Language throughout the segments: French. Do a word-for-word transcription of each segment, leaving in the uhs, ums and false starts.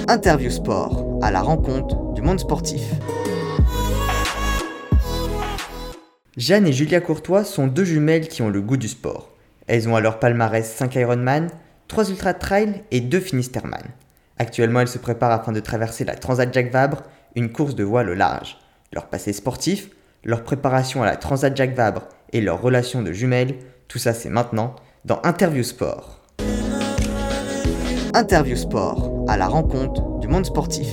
Interview Sport, à la rencontre du monde sportif. Jeanne et Julia Courtois sont deux jumelles qui ont le goût du sport. Elles ont à leur palmarès cinq Ironman, trois Ultra Trail et deux Finisterman. Actuellement, elles se préparent afin de traverser la Transat Jacques Vabre, une course de voile au large. Leur passé sportif, leur préparation à la Transat Jacques Vabre et leur relation de jumelles, tout ça c'est maintenant dans Interview Sport. Interview Sport, à la rencontre du monde sportif.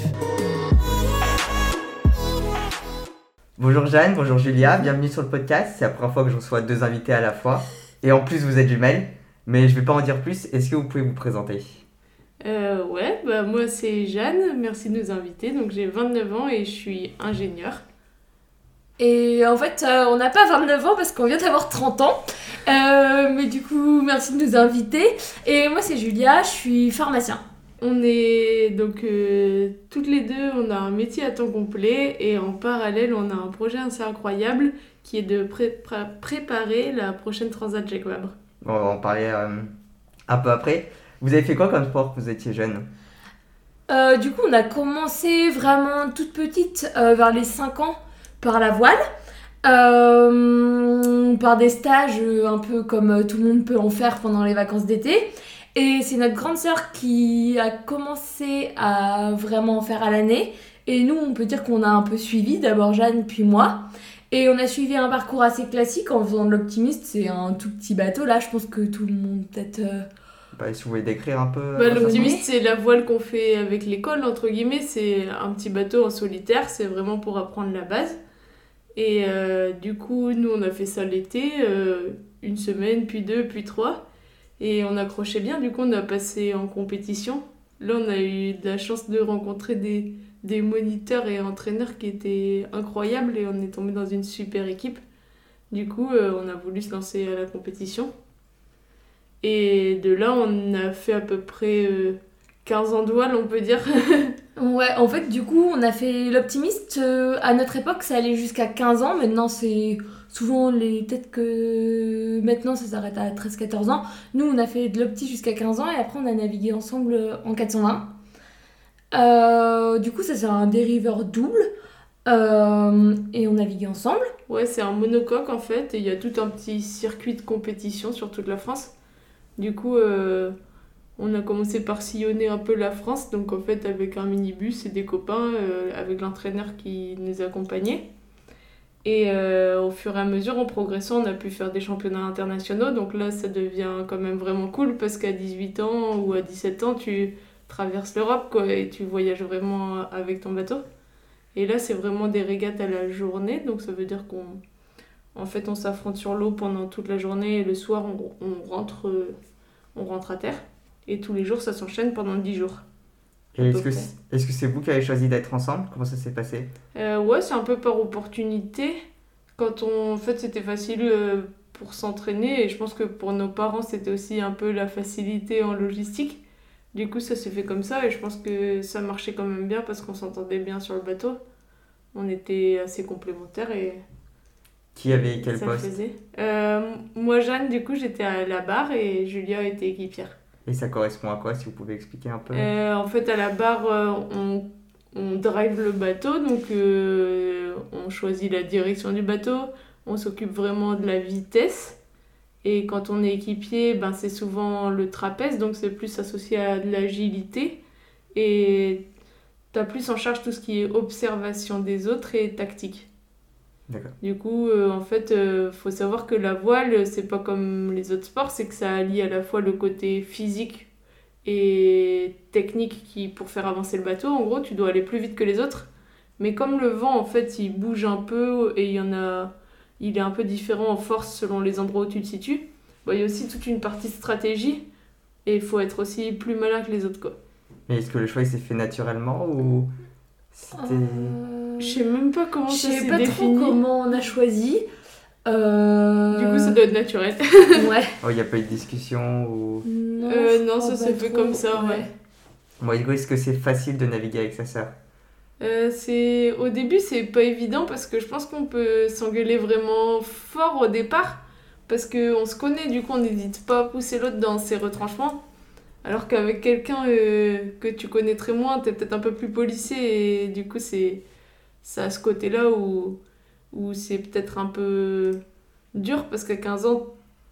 Bonjour Jeanne, bonjour Julia, bienvenue sur le podcast. C'est la première fois que je reçois deux invités à la fois. Et en plus vous êtes jumelles, mais je ne vais pas en dire plus. Est-ce que vous pouvez vous présenter ? Euh, ouais, bah moi c'est Jeanne, merci de nous inviter. Donc j'ai vingt-neuf ans et je suis ingénieure. Et en fait, euh, on n'a pas vingt-neuf ans parce qu'on vient d'avoir trente ans. Euh, mais du coup, merci de nous inviter. Et moi c'est Julia, je suis pharmacien. On est donc euh, toutes les deux, on a un métier à temps complet et en parallèle, on a un projet assez incroyable qui est de pré- pré- préparer la prochaine Transat Jacques Vabre. Bon, on va en parler euh, un peu après. Vous avez fait quoi comme sport quand vous étiez jeune ? Euh, du coup, on a commencé vraiment toute petite, euh, vers les cinq ans, par la voile. Euh, par des stages euh, un peu comme euh, tout le monde peut en faire pendant les vacances d'été. Et c'est notre grande sœur qui a commencé à vraiment en faire à l'année. Et nous, on peut dire qu'on a un peu suivi, d'abord Jeanne, puis moi. Et on a suivi un parcours assez classique en faisant de l'optimiste. C'est un tout petit bateau, là, je pense que tout le monde peut-être... Euh... Bah, si vous voulez décrire un peu... Bah, l'optimiste, c'est la voile qu'on fait avec l'école, entre guillemets. C'est un petit bateau en solitaire, c'est vraiment pour apprendre la base. Et euh, du coup, nous, on a fait ça l'été, euh, une semaine, puis deux, puis trois. Et on accrochait bien, du coup on a passé en compétition. Là on a eu de la chance de rencontrer des, des moniteurs et entraîneurs qui étaient incroyables et on est tombé dans une super équipe. Du coup euh, on a voulu se lancer à la compétition. Et de là on a fait à peu près euh, quinze ans de voile on peut dire. Ouais, en fait du coup on a fait l'optimiste, euh, à notre époque ça allait jusqu'à quinze ans, maintenant c'est... Souvent, les... peut-être que maintenant ça s'arrête à treize quatorze ans. Nous, on a fait de l'opti jusqu'à quinze ans et après on a navigué ensemble en quatre cent vingt. Euh, du coup, ça c'est un dériveur double euh, et on naviguait ensemble. Ouais, c'est un monocoque en fait et il y a tout un petit circuit de compétition sur toute la France. Du coup, euh, on a commencé par sillonner un peu la France, donc en fait avec un minibus et des copains, euh, avec l'entraîneur qui nous accompagnait. Et euh, au fur et à mesure, en progressant, on a pu faire des championnats internationaux. Donc là, ça devient quand même vraiment cool parce qu'à dix-huit ans ou à dix-sept ans, tu traverses l'Europe quoi, et tu voyages vraiment avec ton bateau. Et là, c'est vraiment des régates à la journée. Donc ça veut dire qu'on en fait, on s'affronte sur l'eau pendant toute la journée et le soir, on, on, rentre, on rentre à terre. Et tous les jours, ça s'enchaîne pendant dix jours. Et est-ce que, c'est, est-ce que c'est vous qui avez choisi d'être ensemble ? Comment ça s'est passé ? euh, Ouais, c'est un peu par opportunité. Quand on, en fait, c'était facile euh, pour s'entraîner et je pense que pour nos parents, c'était aussi un peu la facilité en logistique. Du coup, ça s'est fait comme ça et je pense que ça marchait quand même bien parce qu'on s'entendait bien sur le bateau. On était assez complémentaires et... Qui avait quel ça poste ? faisait. Euh, Moi, Jeanne, du coup, j'étais à la barre et Julia était équipière. Et ça correspond à quoi, si vous pouvez expliquer un peu ? euh, En fait, à la barre, euh, on, on drive le bateau, donc euh, on choisit la direction du bateau, on s'occupe vraiment de la vitesse. Et quand on est équipier, ben, c'est souvent le trapèze, donc c'est plus associé à de l'agilité. Et t'as plus en charge tout ce qui est observation des autres et tactique. D'accord. Du coup, euh, en fait, euh, faut savoir que la voile, c'est pas comme les autres sports, c'est que ça allie à la fois le côté physique et technique qui, pour faire avancer le bateau. En gros, tu dois aller plus vite que les autres. Mais comme le vent, en fait, il bouge un peu et il y en a, il est un peu différent en force selon les endroits où tu te situes. Bon, il y a aussi toute une partie stratégie et il faut être aussi plus malin que les autres, quoi. Mais est-ce que le choix il s'est fait naturellement ou c'était... Euh... Je sais même pas comment Je ça sais s'est pas défini. trop comment on a choisi. Euh... Du coup, ça doit être naturel. Ouais. Oh, il n'y a pas eu de discussion ou... Non, Euh, je non, crois ça pas s'est fait trop. comme ça, ouais. Bon, du coup, est-ce que c'est facile de naviguer avec sa sœur ? Euh, c'est... Au début, c'est pas évident parce que je pense qu'on peut s'engueuler vraiment fort au départ parce qu'on se connaît, du coup, on n'hésite pas à pousser l'autre dans ses retranchements. Alors qu'avec quelqu'un euh, que tu connais très moins, t'es peut-être un peu plus policé et du coup, c'est, c'est à ce côté-là où, où c'est peut-être un peu dur parce qu'à quinze ans,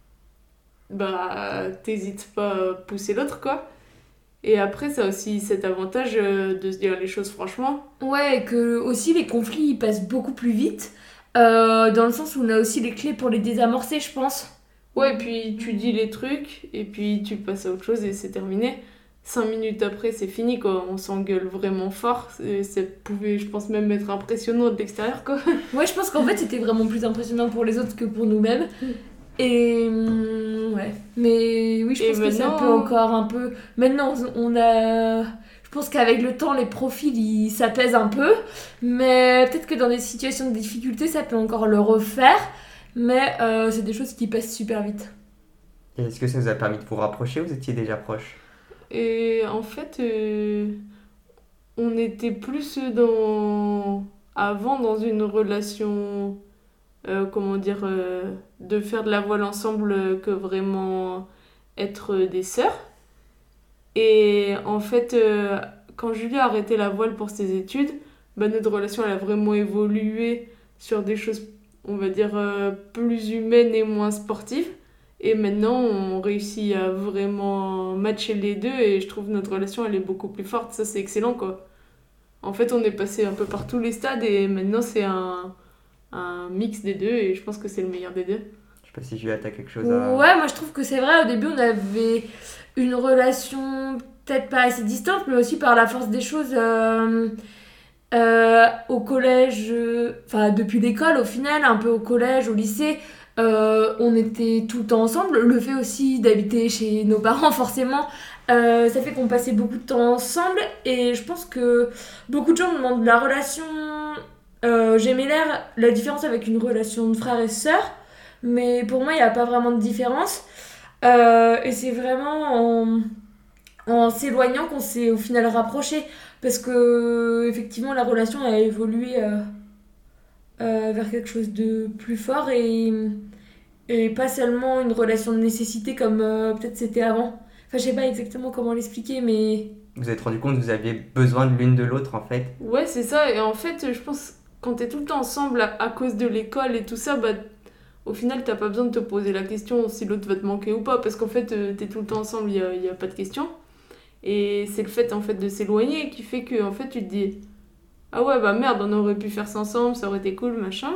bah, t'hésites pas à pousser l'autre, quoi. Et après, ça a aussi cet avantage euh, de se dire les choses franchement. Ouais, et que aussi les conflits ils passent beaucoup plus vite, euh, dans le sens où on a aussi les clés pour les désamorcer, je pense. Ouais, et puis tu dis les trucs, et puis tu passes à autre chose et c'est terminé. Cinq minutes après, c'est fini, quoi. On s'engueule vraiment fort. C'est- Ça pouvait, je pense, même être impressionnant de l'extérieur, quoi. Ouais, je pense qu'en fait c'était vraiment plus impressionnant pour les autres que pour nous-mêmes. Et hum, ouais, mais oui, je Et pense que ça maintenant- peut encore un peu. Maintenant, on a. Je pense qu'avec le temps, les profils ils s'apaisent un peu, mais peut-être que dans des situations de difficulté, ça peut encore le refaire. Mais euh, c'est des choses qui passent super vite. Et est-ce que ça vous a permis de vous rapprocher ou vous étiez déjà proches? Et en fait, euh, on était plus dans... avant dans une relation, euh, comment dire, euh, de faire de la voile ensemble que vraiment être des sœurs. Et en fait, euh, quand Julie a arrêté la voile pour ses études, bah, notre relation elle a vraiment évolué sur des choses, on va dire, euh, plus humaines et moins sportives. Et maintenant, on réussit à vraiment matcher les deux et je trouve notre relation elle est beaucoup plus forte. Ça, c'est excellent, quoi. En fait, on est passé un peu par tous les stades et maintenant, c'est un, un mix des deux et je pense que c'est le meilleur des deux. Je sais pas si Julia, t'as quelque chose à... Ouais, moi je trouve que c'est vrai, au début on avait une relation peut-être pas assez distante, mais aussi par la force des choses euh, euh, au collège, euh, enfin depuis l'école au final, un peu au collège, au lycée, euh, on était tout le temps ensemble. Le fait aussi d'habiter chez nos parents, forcément, euh, ça fait qu'on passait beaucoup de temps ensemble et je pense que beaucoup de gens me demandent la relation euh, gémellaire, la différence avec une relation de frère et sœur. Mais pour moi, il n'y a pas vraiment de différence. Euh, et c'est vraiment en, en s'éloignant qu'on s'est au final rapproché. Parce que, effectivement, la relation a évolué euh, euh, vers quelque chose de plus fort et, et pas seulement une relation de nécessité comme euh, peut-être c'était avant. Enfin, je sais pas exactement comment l'expliquer, mais. Vous vous êtes rendu compte que vous aviez besoin de l'une de l'autre, en fait? Ouais, c'est ça. Et en fait, je pense quand t'es tout le temps ensemble à, à cause de l'école et tout ça, bah, au final, t'as pas besoin de te poser la question si l'autre va te manquer ou pas. Parce qu'en fait, euh, t'es tout le temps ensemble, il y a, y a pas de question. Et c'est le fait en fait de s'éloigner qui fait que en fait tu te dis ah ouais bah merde on aurait pu faire ça ensemble, ça aurait été cool machin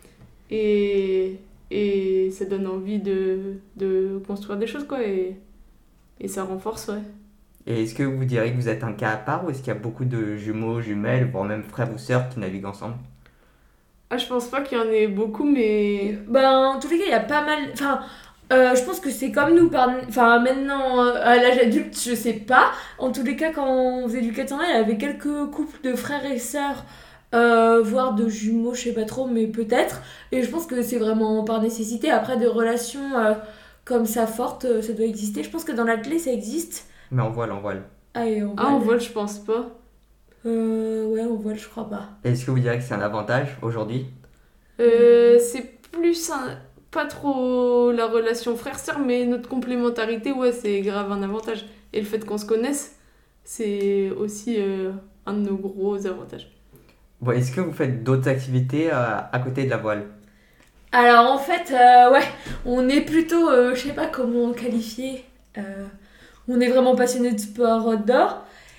et, et ça donne envie de, de construire des choses quoi et, et ça renforce ouais. Et est-ce que vous diriez que vous êtes un cas à part ou est-ce qu'il y a beaucoup de jumeaux, jumelles, voire même frères ou sœurs qui naviguent ensemble? Ah je pense pas qu'il y en ait beaucoup mais Ben, en tous les cas, il y a pas mal. Enfin, euh, je pense que c'est comme nous. Par... Enfin, maintenant, euh, à l'âge adulte, je sais pas. En tous les cas, quand on faisait du quatrième, il y avait quelques couples de frères et sœurs, euh, voire de jumeaux, je sais pas trop, mais peut-être. Et je pense que c'est vraiment par nécessité. Après, des relations euh, comme ça fortes, euh, ça doit exister. Je pense que dans la clé, ça existe. Mais en voile, en voile. Ah, et on ah en voile je pense pas. Euh, ouais, on voile, je crois pas. Et est-ce que vous diriez que c'est un avantage aujourd'hui? Euh, c'est plus un... pas trop la relation frère-sœur mais notre complémentarité ouais c'est grave un avantage et le fait qu'on se connaisse c'est aussi euh, un de nos gros avantages. Bon, est-ce que vous faites d'autres activités euh, à côté de la voile? Alors en fait, euh, ouais, on est plutôt, euh, je sais pas comment qualifier, euh, on est vraiment passionné de sport outdoor.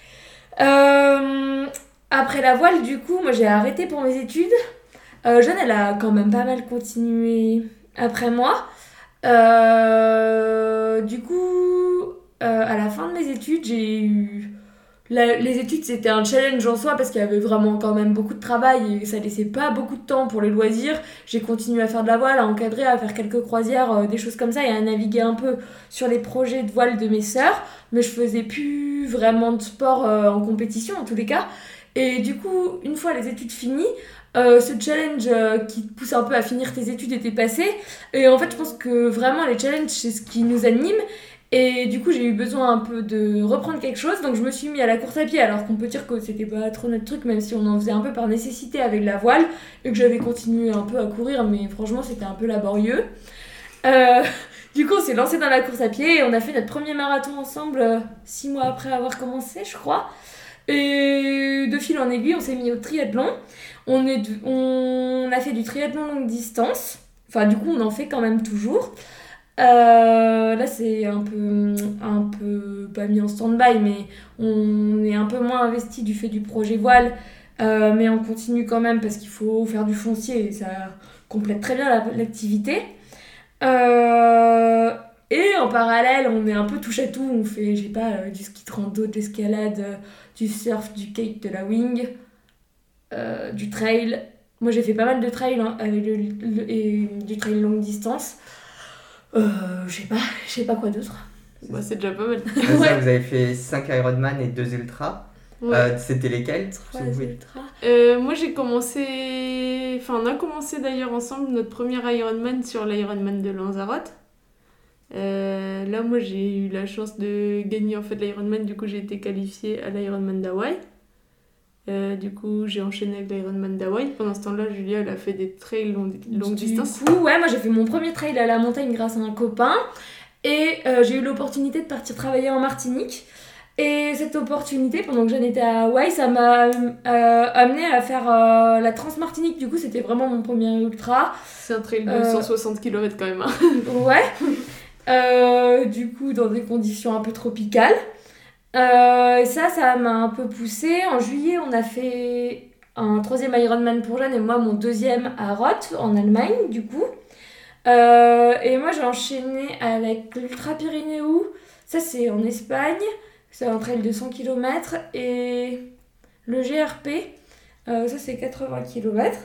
Euh, après la voile, du coup, moi j'ai arrêté pour mes études. Euh, Jeanne, elle a quand même pas mal continué après moi. Euh, du coup, euh, à la fin de mes études, j'ai eu... La- les études, c'était un challenge en soi parce qu'il y avait vraiment quand même beaucoup de travail et ça laissait pas beaucoup de temps pour les loisirs. J'ai continué à faire de la voile, à encadrer, à faire quelques croisières, euh, des choses comme ça et à naviguer un peu sur les projets de voile de mes sœurs. Mais je faisais plus vraiment de sport euh, en compétition en tous les cas. Et du coup, une fois les études finies, euh, ce challenge euh, qui te pousse un peu à finir tes études était passé. Et en fait, je pense que vraiment les challenges, c'est ce qui nous anime. Et du coup, j'ai eu besoin un peu de reprendre quelque chose, donc je me suis mis à la course à pied, alors qu'on peut dire que c'était pas trop notre truc, même si on en faisait un peu par nécessité avec la voile, et que j'avais continué un peu à courir, mais franchement, c'était un peu laborieux. Euh, Du coup, on s'est lancé dans la course à pied et on a fait notre premier marathon ensemble euh, six mois après avoir commencé, je crois. Et de fil en aiguille, on s'est mis au triathlon. On, est, on a fait du triathlon longue distance. Enfin, du coup, on en fait quand même toujours. Euh, là, c'est un peu, un peu pas mis en stand-by, mais on est un peu moins investi du fait du projet voile. Euh, mais on continue quand même parce qu'il faut faire du foncier et ça complète très bien la, l'activité. Euh, et en parallèle, on est un peu touche à tout. On fait, je sais pas, euh, du ski de rando, de l'escalade, euh, du surf, du kite, de la wing, euh, du trail. Moi, j'ai fait pas mal de trail hein, avec le, le- et du trail longue distance. Euh, je sais pas, je sais pas quoi d'autre. Bah, c'est déjà pas mal. C'est ça, Ouais. vous avez fait cinq Ironman et deux ultras. Ouais. Euh, c'était lesquels? Trois Si vous pouvez- ultras. Euh, moi j'ai commencé, enfin on a commencé d'ailleurs ensemble notre premier Ironman sur l'Ironman de Lanzarote. Euh, là moi j'ai eu la chance de gagner en fait l'Ironman, du coup j'ai été qualifiée à l'Ironman d'Hawaï. Euh, du coup j'ai enchaîné avec l'Ironman d'Hawaï. Pendant ce temps-là Julia elle a fait des trails long- longue Du distance. coup, ouais, moi j'ai fait mon premier trail à la montagne grâce à un copain. Et euh, j'ai eu l'opportunité de partir travailler en Martinique. Et cette opportunité, pendant que j'en étais à Hawaï, ça m'a euh, amené à faire euh, la Trans-Martinique. Du coup, c'était vraiment mon premier ultra. C'est un trail de Euh, cent soixante kilomètres quand même. Hein. Ouais. Euh, du coup, dans des conditions un peu tropicales. Euh, et ça, ça m'a un peu poussée. En juillet, on a fait un troisième Ironman pour jeunes et moi, mon deuxième à Roth, en Allemagne, du coup. Euh, et moi, j'ai enchaîné avec l'Ultra Pyrénéo. Ça, c'est en Espagne. C'est un trail de cent kilomètres. Et le G R P, euh, ça, c'est quatre-vingts kilomètres.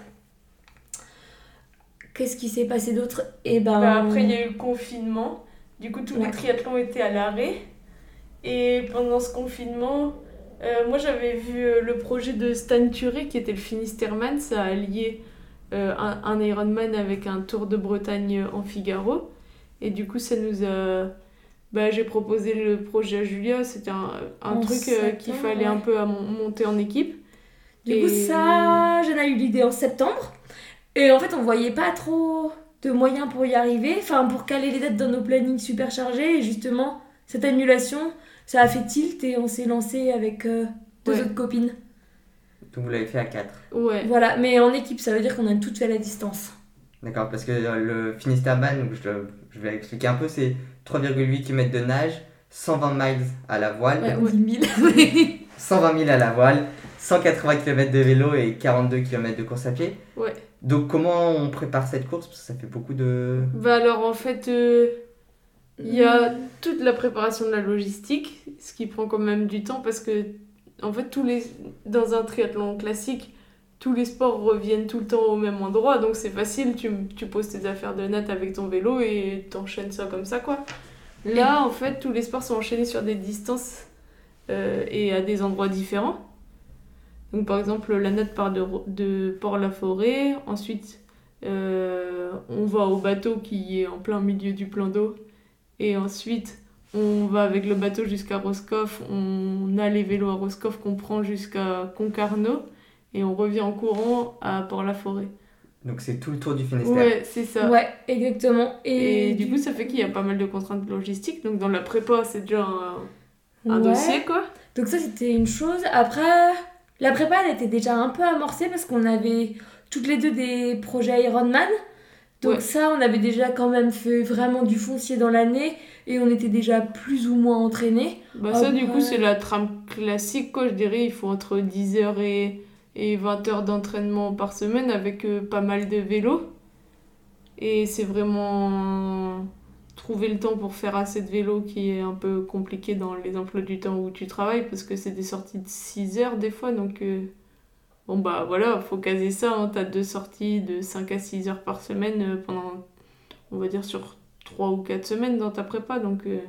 Qu'est-ce qui s'est passé d'autre? Et ben... Bah, après, il y a eu le confinement. Du coup, tous Ouais. les triathlons étaient à l'arrêt. Et pendant ce confinement, euh, moi j'avais vu euh, le projet de Stan Turé qui était le Finisterman. Ça a lié euh, un, un Ironman avec un Tour de Bretagne en Figaro. Et du coup, ça nous a. Bah, j'ai proposé le projet à Julia. C'était un, un En truc euh, qu'il septembre, fallait ouais. un peu à mon- monter en équipe. Du Et- coup, ça, j'en ai eu l'idée en septembre. Et en fait, on voyait pas trop de moyens pour y arriver. Enfin, pour caler les dates dans nos plannings super chargés. Et justement, cette annulation, ça a fait tilt et on s'est lancé avec euh, deux Ouais. autres copines. Donc vous l'avez fait à quatre. Ouais. Voilà, mais en équipe, ça veut dire qu'on a toutes fait à la distance. D'accord, parce que euh, le Finisterman, donc je, je vais expliquer un peu, c'est trois virgule huit kilomètres de nage, cent vingt miles à la voile, Ouais, on dit mille. cent vingt mille à la voile, cent quatre-vingts kilomètres de vélo et quarante-deux kilomètres de course à pied. Ouais. Donc comment on prépare cette course? Parce que ça fait beaucoup de... Bah, alors en fait. euh, Il y a toute la préparation de la logistique, ce qui prend quand même du temps parce que, en fait, tous les... dans un triathlon classique, tous les sports reviennent tout le temps au même endroit, donc c'est facile, tu, tu poses tes affaires de natte avec ton vélo et t'enchaînes ça comme ça, quoi. Là, en fait, tous les sports sont enchaînés sur des distances euh, et à des endroits différents. Donc, par exemple, la natte part de, de Port-la-Forêt, ensuite, euh, on va au bateau qui est en plein milieu du plan d'eau. Et ensuite, on va avec le bateau jusqu'à Roscoff. On a les vélos à Roscoff qu'on prend jusqu'à Concarneau. Et on revient en courant à Port-la-Forêt. Donc c'est tout le tour du Finistère. Ouais, c'est ça. Ouais, exactement. Et, Et, du coup, ça fait qu'il y a pas mal de contraintes logistiques. Donc dans la prépa, c'est déjà un, un Ouais. dossier, quoi. Donc ça, c'était une chose. Après, la prépa, elle était déjà un peu amorcée parce qu'on avait toutes les deux des projets Ironman. Donc Ouais. ça, on avait déjà quand même fait vraiment du foncier dans l'année et on était déjà plus ou moins entraînés. Bah ça, du Après- coup, c'est la trame classique, quoi. Je dirais, il faut entre dix heures et, et vingt heures d'entraînement par semaine avec euh, pas mal de vélo. Et c'est vraiment trouver le temps pour faire assez de vélo qui est un peu compliqué dans les emplois du temps où tu travailles parce que c'est des sorties de six heures des fois. Donc, euh, bon, bah voilà, faut caser ça. Hein. T'as deux sorties de cinq à six heures par semaine euh, pendant, on va dire, sur trois ou quatre semaines dans ta prépa. Donc. euh,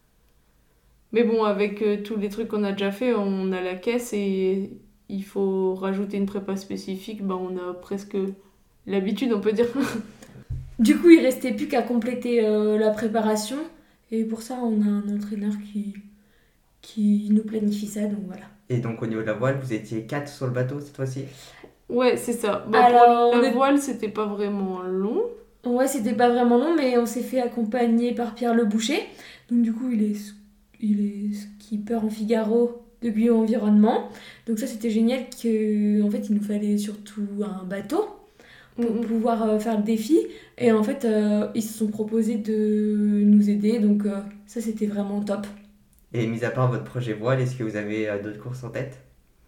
Mais bon, avec euh, tous les trucs qu'on a déjà fait, on a la caisse et il faut rajouter une prépa spécifique. Bah, on a presque l'habitude, on peut dire. Du coup, il restait plus qu'à compléter euh, la préparation et pour ça, on a un entraîneur qui, qui nous planifie ça, donc voilà. Et donc au niveau de la voile, vous étiez quatre sur le bateau cette fois-ci? Ouais, c'est ça. Bah, Alors, pour on la est- voile, c'était pas vraiment long. Ouais, c'était pas vraiment long, mais on s'est fait accompagner par Pierre Le Boucher. Donc du coup, il est, il est skipper en Figaro de bio-environnement. Donc ça, c'était génial que, en fait, il nous fallait surtout un bateau pour Mhm. pouvoir euh, faire le défi. Et en fait, euh, ils se sont proposés de nous aider. Donc euh, ça, c'était vraiment top. Et mis à part votre projet voile, est-ce que vous avez euh, d'autres courses en tête?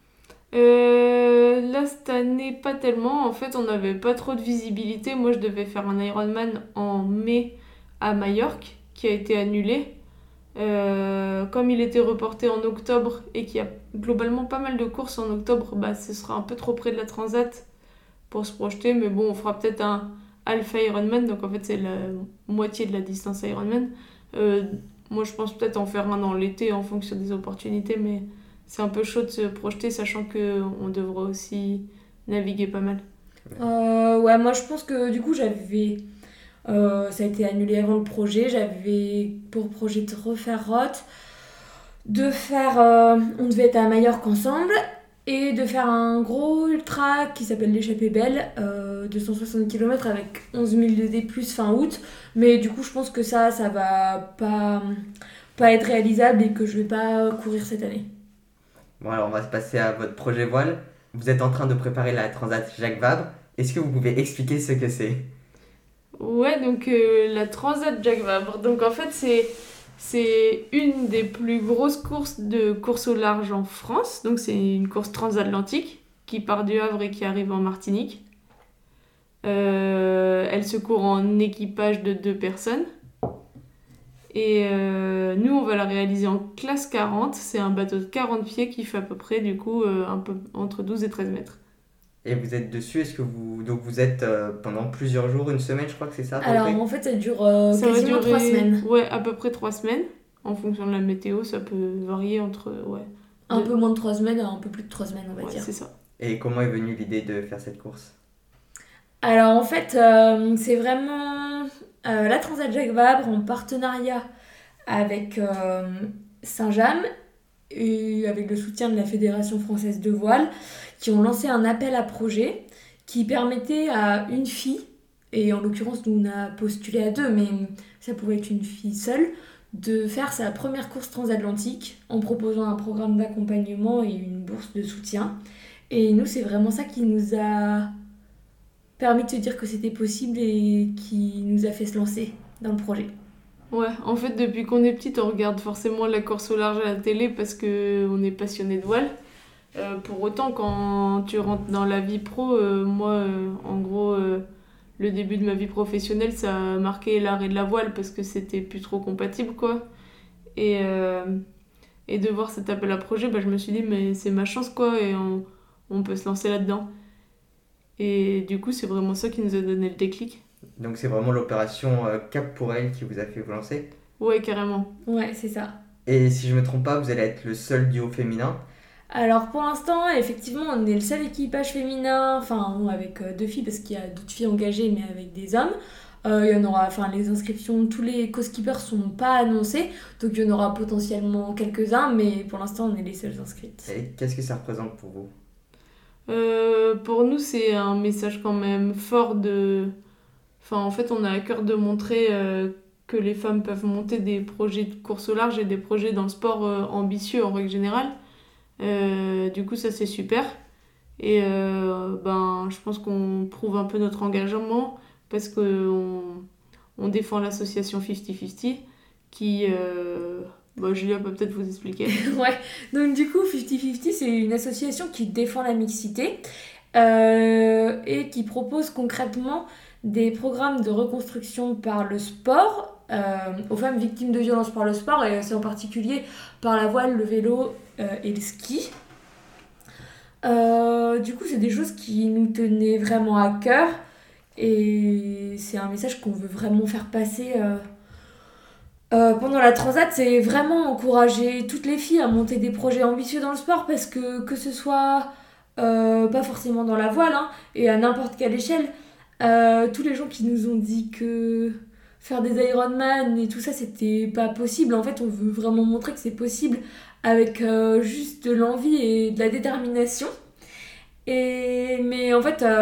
Euh, là, cette année, pas tellement. En fait, on n'avait pas trop de visibilité. Moi, je devais faire un Ironman en mai à Majorque, qui a été annulé. Euh, comme il était reporté en octobre et qu'il y a globalement pas mal de courses en octobre, bah, ce sera un peu trop près de la Transat pour se projeter. Mais bon, on fera peut-être un Alpha Ironman. Donc, en fait, c'est la moitié de la distance Ironman. Euh, moi, je pense peut-être en faire un dans l'été en fonction des opportunités. Mais c'est un peu chaud de se projeter, sachant qu'on devra aussi naviguer pas mal. Euh, ouais, moi, je pense que du coup, j'avais... euh, ça a été annulé avant le projet. J'avais pour projet de refaire Roth, de faire... euh, on devait être à Majorque ensemble, et de faire un gros ultra qui s'appelle l'Échappée Belle, euh, deux cent soixante kilomètres avec onze mille de D plus, fin août. Mais du coup, je pense que ça, ça va pas, pas être réalisable et que je vais pas courir cette année. Bon, alors on va se passer à votre projet voile. Vous êtes en train de préparer la Transat Jacques Vabre. Est-ce que vous pouvez expliquer ce que c'est? Ouais, donc euh, la Transat Jacques Vabre. Donc en fait, c'est c'est une des plus grosses courses de course au large en France. Donc c'est une course transatlantique qui part du Havre et qui arrive en Martinique. Euh, elle se court en équipage de deux personnes. Et euh, nous, on va la réaliser en classe quarante. C'est un bateau de quarante pieds qui fait à peu près, du coup, euh, un peu entre douze et treize mètres. Et vous êtes dessus, est-ce que vous... Donc vous êtes euh, pendant plusieurs jours, une semaine, je crois que c'est ça à peu Alors, près? en fait, ça dure euh, Ça va quasiment durer, trois semaines. ouais, à peu près trois semaines. En fonction de la météo, ça peut varier entre, ouais, Un de- peu moins de trois semaines, un peu plus de trois semaines, on va ouais, dire. c'est ça. Et comment est venue l'idée de faire cette course? Alors en fait, euh, c'est vraiment euh, la Transat Jacques Vabre en partenariat avec euh, Saint-James et avec le soutien de la Fédération française de voile qui ont lancé un appel à projet qui permettait à une fille, et en l'occurrence nous on a postulé à deux, mais ça pouvait être une fille seule, de faire sa première course transatlantique en proposant un programme d'accompagnement et une bourse de soutien. Et nous, c'est vraiment ça qui nous a permis de se dire que c'était possible et qui nous a fait se lancer dans le projet. Ouais, en fait, depuis qu'on est petite, on regarde forcément la course au large à la télé parce qu'on est passionné de voile. Euh, pour autant, quand tu rentres dans la vie pro, euh, moi, euh, en gros, euh, le début de ma vie professionnelle, ça a marqué l'arrêt de la voile parce que c'était plus trop compatible, quoi. Et, euh, et de voir cet appel à projet, bah, je me suis dit, mais c'est ma chance, quoi, et on, on peut se lancer là-dedans. Et du coup, c'est vraiment ça qui nous a donné le déclic. Donc c'est vraiment l'opération euh, Cap pour elle qui vous a fait vous lancer. Ouais, carrément. Ouais, c'est ça. Et si je me trompe pas, vous allez être le seul duo féminin. Alors pour l'instant, effectivement, on est le seul équipage féminin, enfin avec euh, deux filles parce qu'il y a d'autres filles engagées, mais avec des hommes. Euh, il y en aura, enfin les inscriptions, tous les co-skippers sont pas annoncés, donc il y en aura potentiellement quelques-uns, mais pour l'instant on est les seules inscrites. Et qu'est-ce que ça représente pour vous? Euh, pour nous, c'est un message quand même fort de... Enfin, en fait, on a à cœur de montrer euh, que les femmes peuvent monter des projets de course au large et des projets dans le sport euh, ambitieux en règle générale. Euh, du coup, ça, c'est super. Et euh, ben, je pense qu'on prouve un peu notre engagement parce qu'on on défend l'association cinquante cinquante qui... Euh... Bah, Julia peut peut-être vous expliquer. Ouais, donc du coup, cinquante cinquante, c'est une association qui défend la mixité euh, et qui propose concrètement des programmes de reconstruction par le sport euh, aux femmes victimes de violences par le sport, et c'est en particulier par la voile, le vélo euh, et le ski. Euh, du coup, c'est des choses qui nous tenaient vraiment à cœur et c'est un message qu'on veut vraiment faire passer euh, euh, pendant la Transat. C'est vraiment encourager toutes les filles à monter des projets ambitieux dans le sport parce que que ce soit euh, pas forcément dans la voile hein, et à n'importe quelle échelle, euh, tous les gens qui nous ont dit que faire des Ironman et tout ça c'était pas possible, en fait on veut vraiment montrer que c'est possible avec euh, juste de l'envie et de la détermination. Et, mais en fait, euh,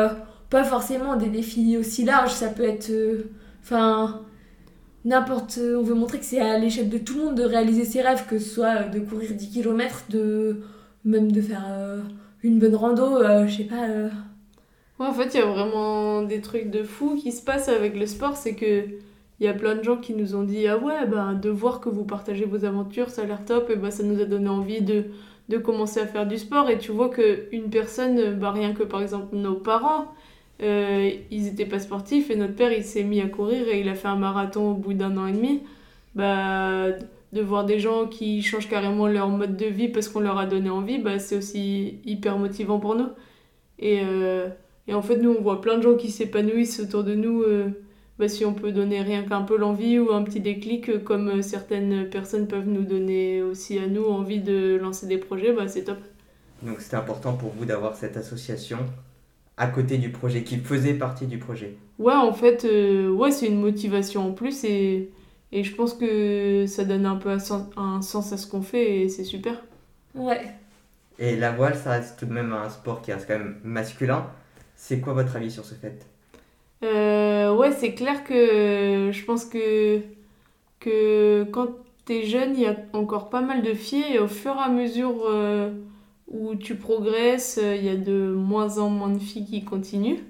pas forcément des défis aussi larges, ça peut être... Enfin... Euh, n'importe... On veut montrer que c'est à l'échelle de tout le monde de réaliser ses rêves, que ce soit de courir dix kilomètres, de... même de faire euh, une bonne rando, euh, je sais pas... Euh... Ouais, en fait, il y a vraiment des trucs de fou qui se passent avec le sport, c'est que il y a plein de gens qui nous ont dit « Ah ouais, ben, de voir que vous partagez vos aventures, ça a l'air top, et ben, ça nous a donné envie de, de commencer à faire du sport. » Et tu vois qu'une personne, ben, rien que par exemple nos parents, euh, ils étaient pas sportifs, et notre père, il s'est mis à courir, et il a fait un marathon au bout d'un an et demi. Bah, de voir des gens qui changent carrément leur mode de vie parce qu'on leur a donné envie, bah, c'est aussi hyper motivant pour nous. Et, euh, et en fait, nous, on voit plein de gens qui s'épanouissent autour de nous... Euh, Bah, si on peut donner rien qu'un peu l'envie ou un petit déclic, comme certaines personnes peuvent nous donner aussi à nous envie de lancer des projets, bah, c'est top. Donc c'était important pour vous d'avoir cette association à côté du projet, qui faisait partie du projet. Ouais, en fait, euh, ouais, c'est une motivation en plus et, et je pense que ça donne un peu un sens à ce qu'on fait et c'est super. Ouais. Et la voile, ça reste tout de même un sport qui reste quand même masculin. C'est quoi votre avis sur ce fait ? Euh, ouais, c'est clair que je pense que, que quand t'es jeune, il y a encore pas mal de filles et au fur et à mesure euh, où tu progresses, il y a de moins en moins de filles qui continuent.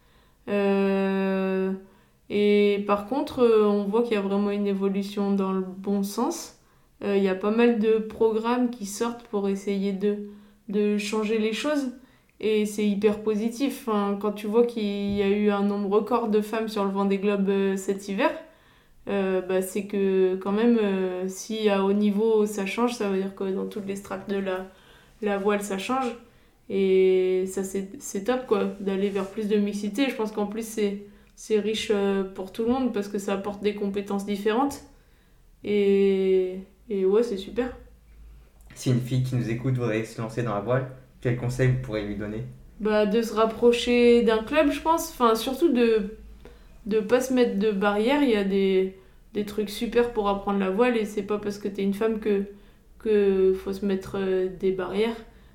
Euh, et par contre, on voit qu'il y a vraiment une évolution dans le bon sens. Euh, il y a pas mal de programmes qui sortent pour essayer de, de changer les choses. Et c'est hyper positif. Enfin, quand tu vois qu'il y a eu un nombre record de femmes sur le Vendée Globe euh, cet hiver, euh, bah, c'est que quand même, euh, si à haut niveau ça change, ça veut dire que dans toutes les strates de la, la voile ça change. Et ça, c'est, c'est top quoi, d'aller vers plus de mixité. Je pense qu'en plus, c'est, c'est riche euh, pour tout le monde parce que ça apporte des compétences différentes. Et, et ouais, c'est super. Si une fille qui nous écoute voudrait se lancer dans la voile, quel conseil vous pourrez lui donner ? Bah, de se rapprocher d'un club, je pense. Enfin, surtout de ne pas se mettre de barrières. Il y a des, des trucs super pour apprendre la voile et c'est pas parce que t'es une femme que que faut se mettre euh, des barrières.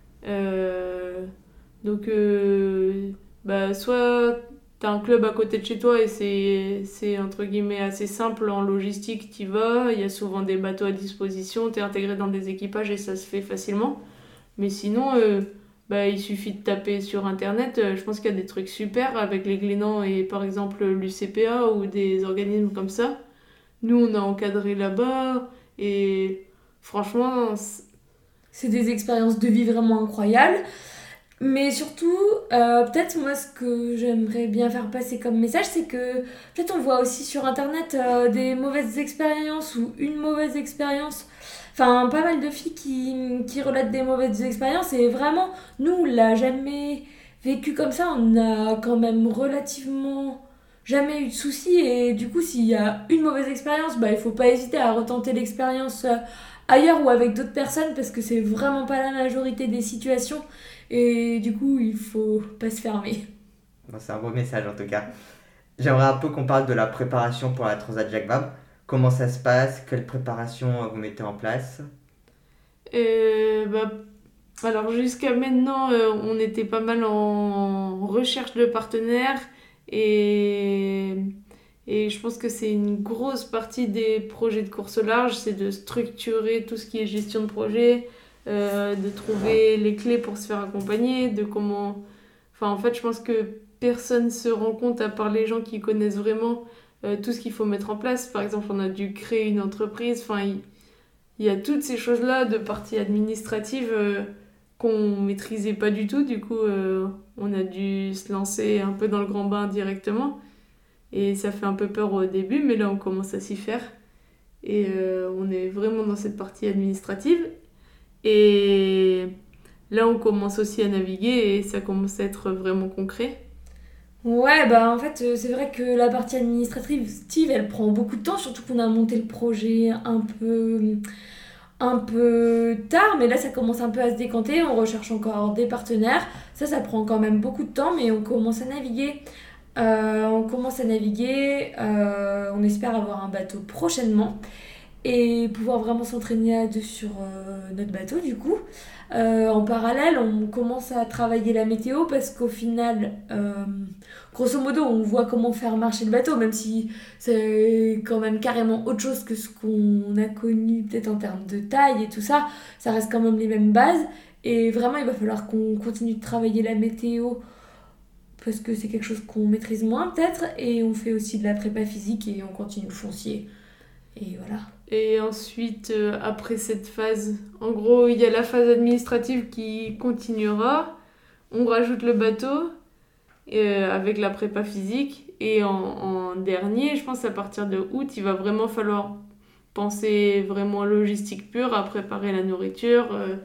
Euh, donc, euh, bah, soit t'as un club à côté de chez toi et c'est, c'est entre guillemets assez simple en logistique, t'y vas. Il y a souvent des bateaux à disposition, t'es intégré dans des équipages et ça se fait facilement. Mais sinon, euh, bah, il suffit de taper sur internet. Euh, je pense qu'il y a des trucs super avec les Glénans et par exemple l'U C P A ou des organismes comme ça. Nous, on a encadré là-bas et franchement... C'est, c'est des expériences de vie vraiment incroyables. Mais surtout, euh, peut-être moi, ce que j'aimerais bien faire passer comme message, c'est que peut-être on voit aussi sur internet euh, des mauvaises expériences ou une mauvaise expérience. Enfin, pas mal de filles qui, qui relatent des mauvaises expériences et vraiment, nous, on l'a jamais vécu comme ça. On a quand même relativement jamais eu de soucis et du coup, s'il y a une mauvaise expérience, bah, il faut pas hésiter à retenter l'expérience ailleurs ou avec d'autres personnes parce que c'est vraiment pas la majorité des situations et du coup, il faut pas se fermer. Bon, c'est un beau message en tout cas. J'aimerais un peu qu'on parle de la préparation pour la Transat Jacques Vabre. Comment ça se passe ? Quelle préparation vous mettez en place ? euh, bah, Alors jusqu'à maintenant, euh, on était pas mal en recherche de partenaires et, et je pense que c'est une grosse partie des projets de course au large, c'est de structurer tout ce qui est gestion de projet, euh, de trouver les clés pour se faire accompagner, de comment... Enfin, en fait, je pense que personne se rend compte, à part les gens qui connaissent vraiment euh, tout ce qu'il faut mettre en place. Par exemple, on a dû créer une entreprise. Enfin, il, il y a toutes ces choses-là de partie administrative euh, qu'on maîtrisait pas du tout. Du coup, euh, on a dû se lancer un peu dans le grand bain directement. Et ça fait un peu peur au début, mais là, on commence à s'y faire. Et euh, on est vraiment dans cette partie administrative. Et là, on commence aussi à naviguer et ça commence à être vraiment concret. Ouais, bah en fait, c'est vrai que la partie administrative, elle prend beaucoup de temps, surtout qu'on a monté le projet un peu, un peu tard, mais là, ça commence un peu à se décanter, on recherche encore des partenaires. Ça, ça prend quand même beaucoup de temps, mais on commence à naviguer. Euh, on commence à naviguer, euh, on espère avoir un bateau prochainement et pouvoir vraiment s'entraîner à deux sur euh, notre bateau du coup. Euh, en parallèle, on commence à travailler la météo parce qu'au final, euh, grosso modo, on voit comment faire marcher le bateau, même si c'est quand même carrément autre chose que ce qu'on a connu peut-être en termes de taille et tout ça. Ça reste quand même les mêmes bases. Et vraiment, il va falloir qu'on continue de travailler la météo parce que c'est quelque chose qu'on maîtrise moins peut-être. Et on fait aussi de la prépa physique et on continue le foncier. Et voilà. Et ensuite, euh, après cette phase, en gros, il y a la phase administrative qui continuera. On rajoute le bateau euh, avec la prépa physique. Et en, en dernier, je pense à partir de août, il va vraiment falloir penser vraiment logistique pure, à préparer la nourriture euh,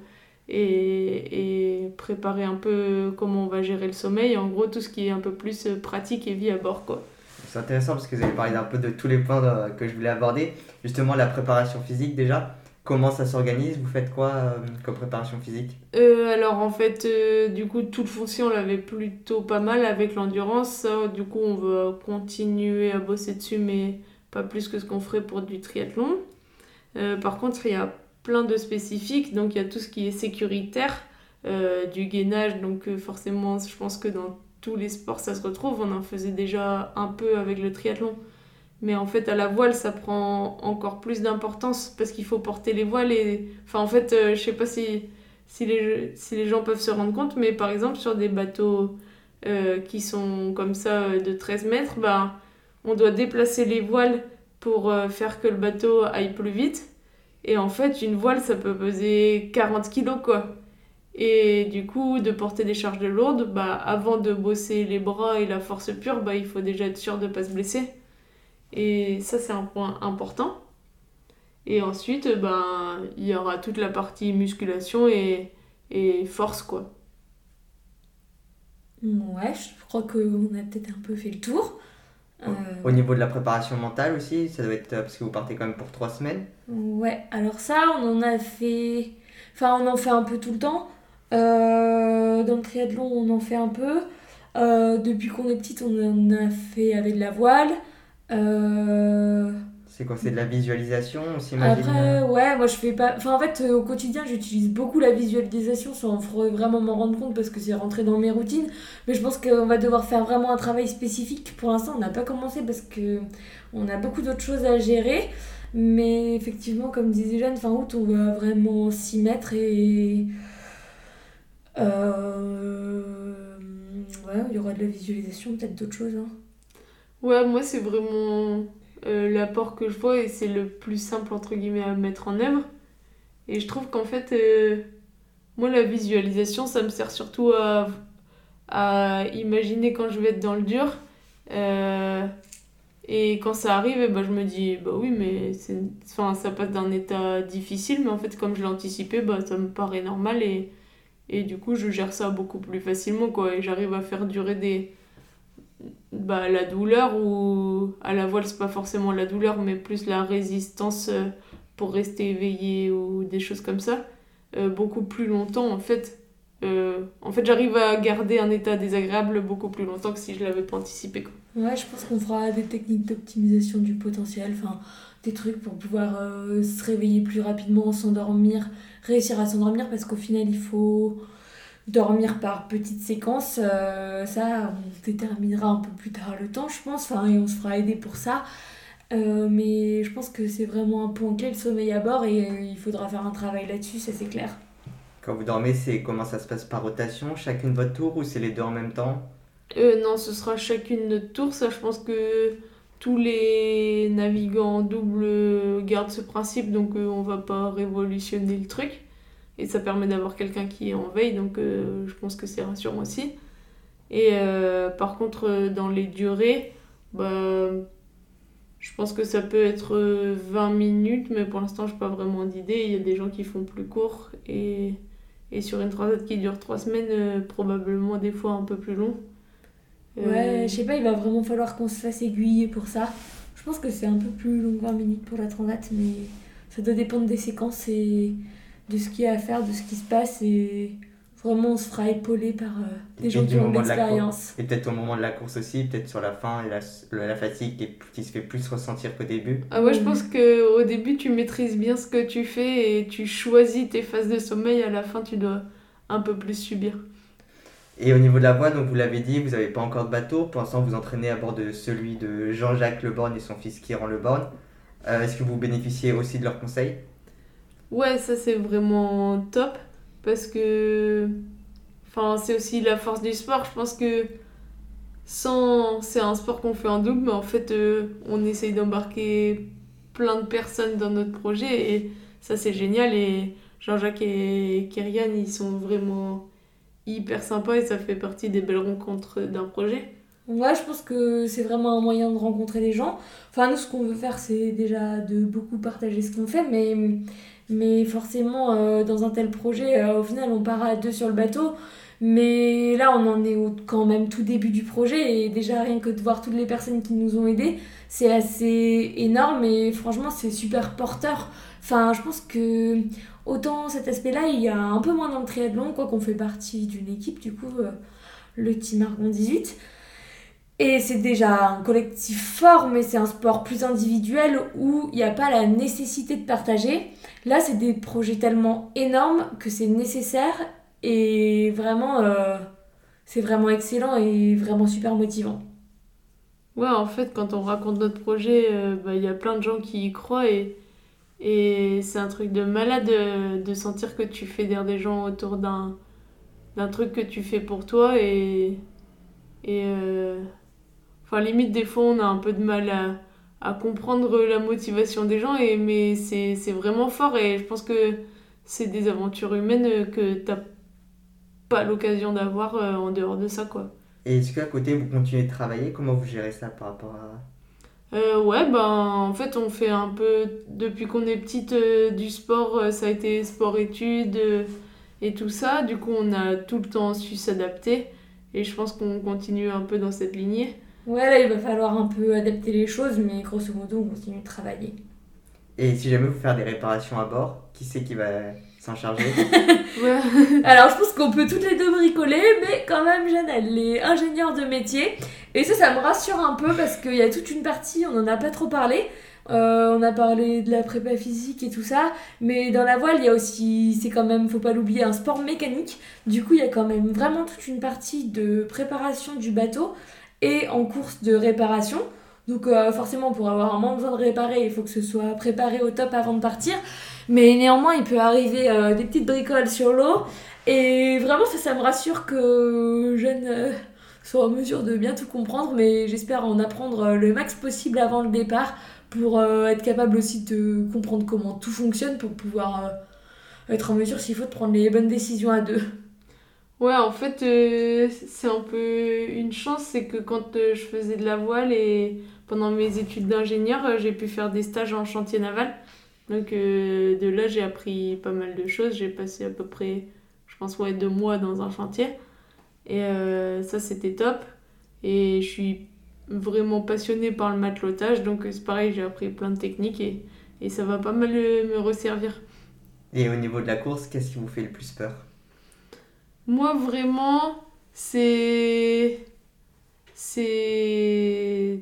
et, et préparer un peu comment on va gérer le sommeil. En gros, tout ce qui est un peu plus pratique et vie à bord, quoi. C'est intéressant parce que vous avez parlé d'un peu de tous les points de- que je voulais aborder. Justement, la préparation physique déjà. Comment ça s'organise? Vous faites quoi euh, comme préparation physique? Euh, alors en fait, euh, du coup, tout le foncier, on l'avait plutôt pas mal avec l'endurance. Ça, du coup, on va continuer à bosser dessus, mais pas plus que ce qu'on ferait pour du triathlon. Euh, par contre, il y a plein de spécifiques. Donc, il y a tout ce qui est sécuritaire, euh, du gainage. Donc, euh, forcément, je pense que dans tous les sports, ça se retrouve. On en faisait déjà un peu avec le triathlon. Mais en fait, à la voile, ça prend encore plus d'importance parce qu'il faut porter les voiles. Et... Enfin, en fait, euh, je sais pas si, si, les, si les gens peuvent se rendre compte, mais par exemple, sur des bateaux euh, qui sont comme ça euh, de treize mètres, ben, on doit déplacer les voiles pour euh, faire que le bateau aille plus vite. Et en fait, une voile, ça peut peser quarante kilos, quoi. Et du coup, de porter des charges de lourdes, bah, avant de bosser les bras et la force pure, bah, il faut déjà être sûr de ne pas se blesser. Et ça, c'est un point important. Et ensuite, ben, il y aura toute la partie musculation et, et force, quoi. Ouais, je crois qu'on a peut-être un peu fait le tour. Euh, Au niveau de la préparation mentale aussi, ça doit être euh, parce que vous partez quand même pour trois semaines. Ouais, alors ça, on en a fait... Enfin, on en fait un peu tout le temps. Euh, dans le triathlon, on en fait un peu. Euh, depuis qu'on est petite, on en a fait avec de la voile. Euh, C'est quoi? C'est de la visualisation, on s'imagine? Après, euh, ouais, moi je fais pas. Enfin, en fait, euh, au quotidien, j'utilise beaucoup la visualisation sans faudrait vraiment m'en rendre compte parce que c'est rentré dans mes routines. Mais je pense qu'on va devoir faire vraiment un travail spécifique. Pour l'instant, on n'a pas commencé parce que on a beaucoup d'autres choses à gérer. Mais effectivement, comme disait Jeanne, fin août, on va vraiment s'y mettre et. Euh... Ouais, il y aura de la visualisation, peut-être d'autres choses. Hein. Ouais, moi, c'est vraiment euh, l'apport que je vois et c'est le plus simple, entre guillemets, à mettre en œuvre. Et je trouve qu'en fait, euh, moi, la visualisation, ça me sert surtout à, à imaginer quand je vais être dans le dur. Euh, et quand ça arrive, eh ben, je me dis, bah oui, mais c'est, enfin, ça passe d'un état difficile, mais en fait, comme je l'ai anticipé, bah, ça me paraît normal et, et du coup, je gère ça beaucoup plus facilement, quoi. Et j'arrive à faire durer des, bah, la douleur, ou à la voile, c'est pas forcément la douleur, mais plus la résistance euh, pour rester éveillé ou des choses comme ça, euh, beaucoup plus longtemps, en fait. Euh, en fait, j'arrive à garder un état désagréable beaucoup plus longtemps que si je l'avais pas anticipé, quoi. Ouais, je pense qu'on fera des techniques d'optimisation du potentiel, enfin des trucs pour pouvoir euh, se réveiller plus rapidement, s'endormir, réussir à s'endormir parce qu'au final il faut dormir par petites séquences. Euh, ça, on déterminera un peu plus tard le temps, je pense, enfin, et on se fera aider pour ça. Euh, mais je pense que c'est vraiment un point clé le sommeil à bord et euh, il faudra faire un travail là-dessus, ça c'est clair. Quand vous dormez, c'est comment ça se passe par rotation? Chacune votre tour ou c'est les deux en même temps? Euh, non, ce sera chacune notre tour. Ça, je pense que tous les navigants double gardent ce principe, donc euh, on va pas révolutionner le truc. Et ça permet d'avoir quelqu'un qui est en veille, donc euh, je pense que c'est rassurant aussi. Et euh, par contre, euh, dans les durées, bah, je pense que ça peut être euh, vingt minutes, mais pour l'instant, je n'ai pas vraiment d'idée. Il y a des gens qui font plus court, et, et sur une transat qui dure trois semaines, euh, probablement des fois un peu plus long. Ouais, Euh, je sais pas, il va vraiment falloir qu'on se fasse aiguiller pour ça. Je pense que c'est un peu plus long que vingt minutes pour la transat, mais ça doit dépendre des séquences et de ce qu'il y a à faire, de ce qui se passe. Et vraiment on se fera épauler par euh, des Et gens du qui ont de moment de la l'expérience. Et peut-être au moment de la course aussi, peut-être sur la fin, et la, la, la fatigue qui, est- qui se fait plus ressentir qu'au début. Ah ouais, je Oui. pense qu'au début, tu maîtrises bien ce que tu fais et tu choisis tes phases de sommeil. À la fin, tu dois un peu plus subir. Et au niveau de la voile, donc vous l'avez dit, vous n'avez pas encore de bateau. Pour l'instant, vous entraînez à bord de celui de Jean-Jacques Le Borgne et son fils Kieran Le Borgne. Euh, Est-ce que vous bénéficiez aussi de leurs conseils? Ouais, ça c'est vraiment top parce que enfin, c'est aussi la force du sport. Je pense que sans c'est un sport qu'on fait en double, mais en fait euh, on essaye d'embarquer plein de personnes dans notre projet et ça c'est génial et Jean-Jacques et Kyrian ils sont vraiment hyper sympas et ça fait partie des belles rencontres d'un projet. Ouais, je pense que c'est vraiment un moyen de rencontrer des gens. Enfin, nous, ce qu'on veut faire, c'est déjà de beaucoup partager ce qu'on fait, mais, mais forcément, euh, dans un tel projet, euh, au final, on part à deux sur le bateau. Mais là, on en est au quand même tout début du projet, et déjà, rien que de voir toutes les personnes qui nous ont aidés, c'est assez énorme, et franchement, c'est super porteur. Enfin, je pense que autant cet aspect-là, il y a un peu moins dans le triathlon, quoi qu'on fait partie d'une équipe, du coup, euh, le Team Argon dix-huit. Et c'est déjà un collectif fort, mais c'est un sport plus individuel où il n'y a pas la nécessité de partager. Là, c'est des projets tellement énormes que c'est nécessaire et vraiment, euh, c'est vraiment excellent et vraiment super motivant. Ouais, en fait, quand on raconte notre projet, euh, bah, il y a plein de gens qui y croient et, et c'est un truc de malade euh, de sentir que tu fédères des gens autour d'un d'un truc que tu fais pour toi et, et euh, enfin, limite, des fois, on a un peu de mal à, à comprendre la motivation des gens, et, mais c'est, c'est vraiment fort. Et je pense que c'est des aventures humaines que t'as pas l'occasion d'avoir euh, en dehors de ça, quoi. Et est-ce qu'à côté, vous continuez de travailler? Comment vous gérez ça par rapport à... Euh, ouais, ben, en fait, on fait un peu, depuis qu'on est petite, euh, du sport, euh, ça a été sport-études euh, et tout ça. Du coup, on a tout le temps su s'adapter. Et je pense qu'on continue un peu dans cette lignée. Ouais, là, il va falloir un peu adapter les choses, mais grosso modo, on continue de travailler. Et si jamais vous faites des réparations à bord, qui c'est qui va s'en charger? Ouais. Alors, je pense qu'on peut toutes les deux bricoler, mais quand même, Jeanne, elle est ingénieure de métier. Et ça, ça me rassure un peu parce qu'il y a toute une partie, on n'en a pas trop parlé. Euh, on a parlé de la prépa physique et tout ça, mais dans la voile, il y a aussi, c'est quand même, faut pas l'oublier, un sport mécanique. Du coup, il y a quand même vraiment toute une partie de préparation du bateau et en course de réparation. Donc euh, forcément, pour avoir un moins besoin de réparer, il faut que ce soit préparé au top avant de partir. Mais néanmoins, il peut arriver euh, des petites bricoles sur l'eau. Et vraiment, ça, ça me rassure que Jeanne euh, soit en mesure de bien tout comprendre. Mais j'espère en apprendre euh, le max possible avant le départ pour euh, être capable aussi de comprendre comment tout fonctionne pour pouvoir euh, être en mesure, s'il faut, de prendre les bonnes décisions à deux. Ouais, en fait, euh, c'est un peu une chance, c'est que quand euh, je faisais de la voile et pendant mes études d'ingénieur, euh, j'ai pu faire des stages en chantier naval. Donc euh, de là, j'ai appris pas mal de choses. J'ai passé à peu près, je pense, ouais, deux mois dans un chantier. Et euh, ça, c'était top. Et je suis vraiment passionnée par le matelotage, donc euh, c'est pareil, j'ai appris plein de techniques et, et ça va pas mal euh, me resservir. Et au niveau de la course, qu'est-ce qui vous fait le plus peur? Moi, vraiment, c'est. C'est.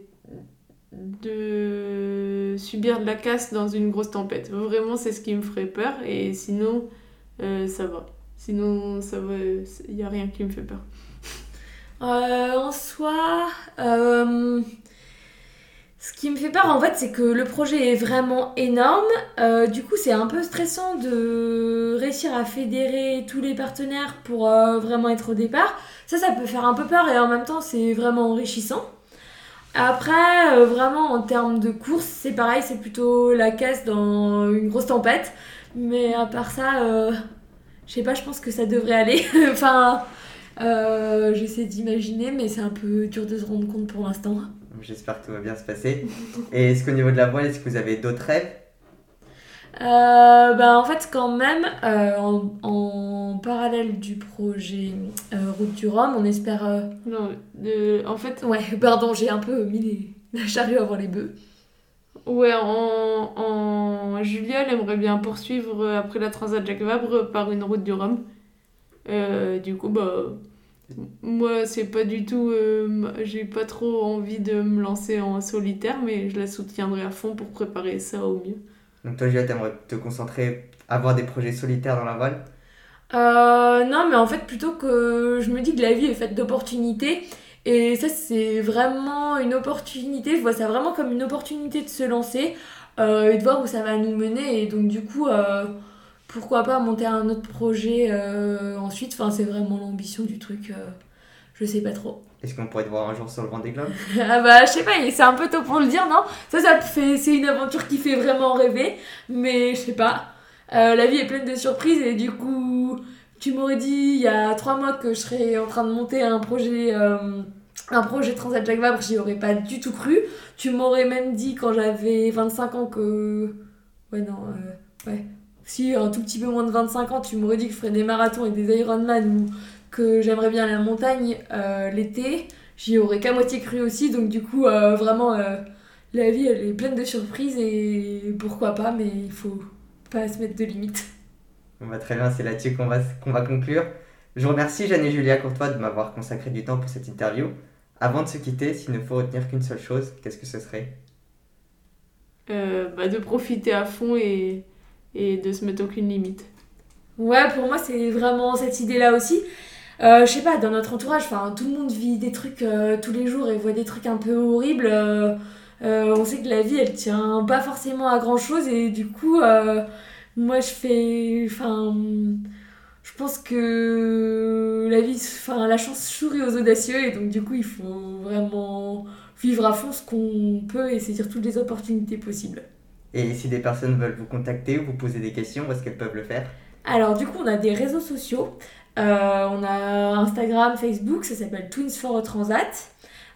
De subir de la casse dans une grosse tempête. Vraiment, c'est ce qui me ferait peur. Et sinon, euh, ça va. Sinon, ça va. Il n'y a rien qui me fait peur. Euh, en soi, euh, ce qui me fait peur en fait, c'est que le projet est vraiment énorme. Euh, du coup, c'est un peu stressant de réussir à fédérer tous les partenaires pour euh, vraiment être au départ. Ça, ça peut faire un peu peur et en même temps, c'est vraiment enrichissant. Après, euh, vraiment en termes de course, c'est pareil, c'est plutôt la casse dans une grosse tempête. Mais à part ça, euh, je sais pas, je pense que ça devrait aller. Enfin. Euh, j'essaie d'imaginer, mais c'est un peu dur de se rendre compte pour l'instant. J'espère que tout va bien se passer. Et est-ce qu'au niveau de la voile, est-ce que vous avez d'autres rêves? Euh, bah en fait, quand même, euh, en, en parallèle du projet euh, Route du Rhum, on espère. euh, Non, de- en fait, Ouais, pardon, j'ai un peu mis les... la charrue avant les bœufs. ouais, en, en Julia, elle aimerait bien poursuivre euh, après la Transat Jacques Vabre par une route du Rhum. Euh, euh, du coup, bah, moi, c'est pas du tout. Euh, j'ai pas trop envie de me lancer en solitaire, mais je la soutiendrai à fond pour préparer ça au mieux. Donc toi, Julia, t'aimerais te concentrer, avoir des projets solitaires dans la voile? Euh, non, mais en fait, plutôt que je me dis que la vie est faite d'opportunités, et ça, c'est vraiment une opportunité. Je vois ça vraiment comme une opportunité de se lancer euh, et de voir où ça va nous mener. Et donc, du coup, euh, pourquoi pas monter un autre projet euh, ensuite. Enfin, c'est vraiment l'ambition du truc. euh, je sais pas trop. Est-ce qu'on pourrait te voir un jour sur le Vendée Globe? Ah bah, je sais pas, c'est un peu tôt pour le dire, non? Ça, ça fait, c'est une aventure qui fait vraiment rêver, mais je sais pas. Euh, la vie est pleine de surprises et du coup, tu m'aurais dit il y a trois mois que je serais en train de monter un projet, euh, un projet Transat Jacques Vabre, j'y aurais pas du tout cru. Tu m'aurais même dit quand j'avais vingt-cinq ans que... Ouais, non, euh, ouais. Si, un tout petit peu moins de vingt-cinq ans, tu m'aurais dit que je ferais des marathons et des Ironman ou que j'aimerais bien la montagne euh, l'été. J'y aurais qu'à moitié cru aussi, donc du coup, euh, vraiment, euh, la vie, elle est pleine de surprises et pourquoi pas, mais il faut pas se mettre de limites. Bon bah, très bien, c'est là-dessus qu'on va, qu'on va conclure. Je vous remercie Jeanne et Julia Courtois de m'avoir consacré du temps pour cette interview. Avant de se quitter, s'il ne faut retenir qu'une seule chose, qu'est-ce que ce serait? Euh, bah, de profiter à fond et, et de se mettre aucune limite. Ouais, pour moi, c'est vraiment cette idée-là aussi. Euh, je sais pas, dans notre entourage, enfin, tout le monde vit des trucs euh, tous les jours et voit des trucs un peu horribles. Euh, euh, on sait que la vie, elle tient pas forcément à grand-chose et du coup, euh, moi, je fais... Enfin, je pense que la vie, enfin, la chance sourit aux audacieux et donc du coup, il faut vraiment vivre à fond ce qu'on peut et saisir toutes les opportunités possibles. Et si des personnes veulent vous contacter ou vous poser des questions, où est-ce qu'elles peuvent le faire? Alors du coup, on a des réseaux sociaux. Euh, on a Instagram, Facebook, ça s'appelle Twins for a Transat.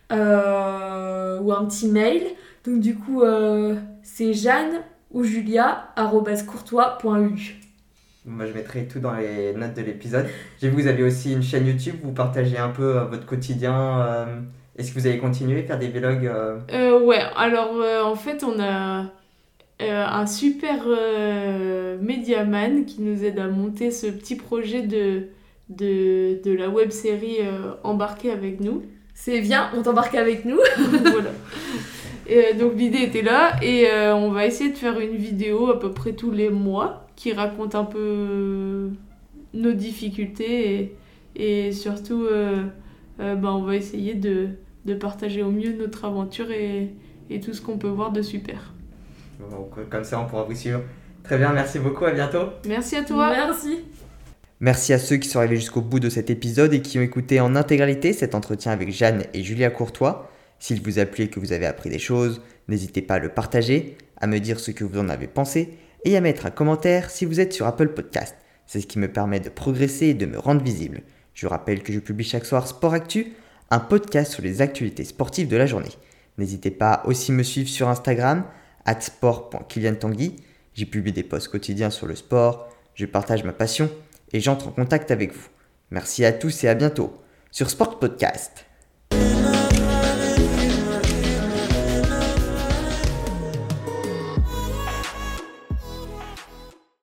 Euh, ou un petit mail. Donc du coup, euh, c'est Jeanne ou Julia arobase courtois point u. Moi, je mettrai tout dans les notes de l'épisode. J'ai vu que vous avez aussi une chaîne YouTube, vous partagez un peu euh, votre quotidien. euh, Est-ce que vous allez continuer à faire des vlogs euh, Euh, ouais, alors euh, en fait, on a euh, un super euh, médiaman qui nous aide à monter ce petit projet de, de, de la web série euh, Embarqué avec nous. C'est bien, on t'embarque avec nous. Voilà. Et, euh, donc l'idée était là et euh, on va essayer de faire une vidéo à peu près tous les mois qui raconte un peu nos difficultés et, et surtout euh, euh, bah, on va essayer de, de partager au mieux notre aventure et, et tout ce qu'on peut voir de super. donc, euh, Comme ça, on pourra vous suivre. Très bien, merci beaucoup, à bientôt. Merci à toi. Merci. Merci à ceux qui sont arrivés jusqu'au bout de cet épisode et qui ont écouté en intégralité cet entretien avec Jeanne et Julia Courtois. S'il vous a plu et que vous avez appris des choses, n'hésitez pas à le partager, à me dire ce que vous en avez pensé et à mettre un commentaire si vous êtes sur Apple Podcast. C'est ce qui me permet de progresser et de me rendre visible. Je rappelle que je publie chaque soir Sport Actu, un podcast sur les actualités sportives de la journée. N'hésitez pas aussi à me suivre sur Instagram, arobase sport point kylian tanguy. J'y publie des posts quotidiens sur le sport, je partage ma passion et j'entre en contact avec vous. Merci à tous et à bientôt sur Sport Podcast.